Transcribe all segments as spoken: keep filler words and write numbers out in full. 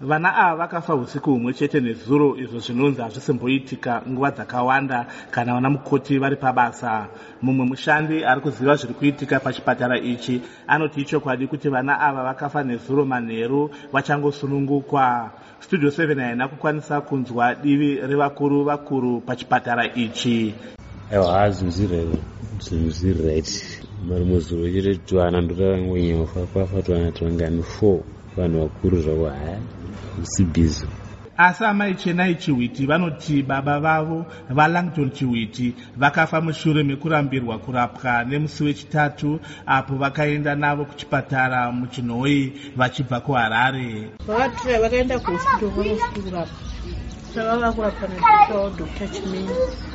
Vana ava vakafa usiku humwe chete nezuro, izvo zvinonzi hazvisimboitika nguva dzakawanda kana vana mukoti vari pabasa. Mumwe mushandi ari kuziva zviri kuitika pachipatara ichi anoti ichokwadi kuti vana ava vakafa nezuro manheru vachangosunungukwa. Studio seven haina kukwanisa kunzwa divi revakuru vakuru pachipatara ichi. Ewa zvinhu zviri right. Mari muzuro chete twana ndotakangonyofa kwafa twana twangani four vanhu vakuru zvavo haya usibizo. Asi amai Chenai Chiwiti vanoti baba vavo vaLangton Chiwiti vakafa mushure mekurambirwa kurapwa nemusi wechitatu apo vakaenda navo kuchipatara muChinhoyi vachibva kuHarare. Vakatora vakaenda kuhospital vanoskurapa. Saka vakurapwa nadokta Chimeni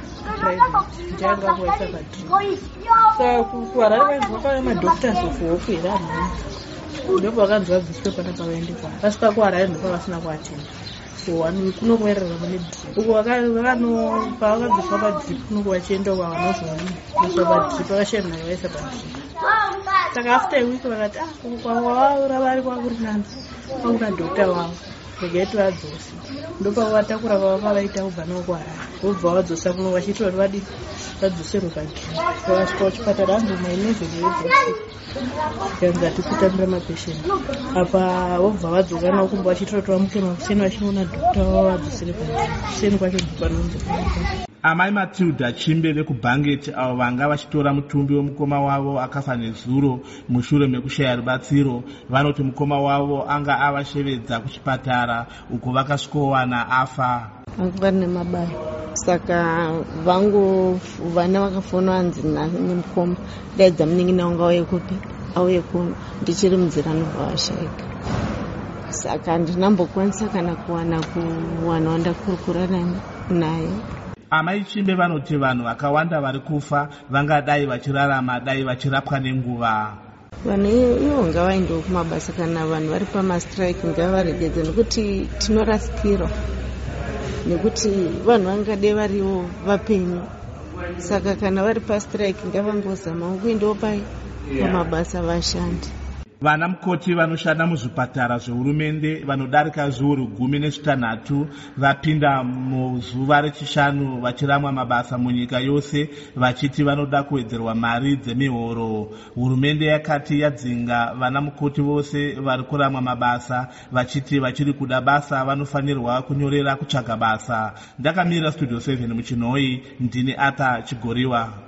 private njanga kuwaisa padri. Saka kuHarare vainzi vakauya madoctors of hope eranhani. Ndipo vakanzi vabviswe pana pavaende kwa. Vasvika kuHarare ndipo vasina kuatenda. Kunokuerera mune drip uko vakano pavakabviswa padrip kunoku vachienda kwavanozoni kusva padrip vakashena nayo vaisa padrip. Saka after a week vakati ah uko kwavaura vari kwakuri nani kwakuna dhokta wavo regaiti vadzosi ndopavatakura vava pavaita kubva navo kuHarare vobva vadzosa kuno vachiita kuti vadi vadzoserwe padrip. Vakasvika kuchipatara hanzi mainevheri yedzosi yanzi hatikutambira mapesheni apa vobva vadzoka navo kumba vachiita kuti vamuke makuseni vachinoona dhokta wavo vadzosere padrip. Kuseni kwacho ndipanonzi amai Matilda Chimbe vekubhangeti avo vanga vachitora mutumbi womukoma wavo akafa nezuro mushure mekushaya rubatsiro vanoti mukoma wavo anga avashevedza kuchipatara uko vakasvikowana afa. Vanga nemabayo saka vangu vana vakafona hanzi nemukoma daidza munin'ina wanga auye kupi auye kuno ndichiri munzira nobva vashaika saka handinambokwanisa kana kuwana kuwana wandakurukura naye. Amai Chimbe vanoti vanhu vakawanda vari kufa vangadai vachirarama dai vachirapwa nenguva. Vanhu ivo ngavaendewo kumabasa kana vanhu vari pamastrike ngavaregedze nekuti tinorasikirwa nekuti vanhu vangadai variwo vapenyu saka kana vari pastrike ngavangozamawo kuendawo pamabasa vashandi. Vana mukoti vanoshanda muzvipatara zvehurumende vanodarika zviuru gumi nezvitanhatu vapinda muzuva rechishanu vachiramwa mabasa munyika yose vachiti vanoda kuwedzerwa mari dzemihoro. Hurumende yakati yadzinga vana mukoti vose vari kuramwa mabasa vachiti vachiri kuda basa vanofanirwa kunyorera kutsvaga basa. Ndakamira Studio seven muChinhoyi, ndini Ata Chigoriwa.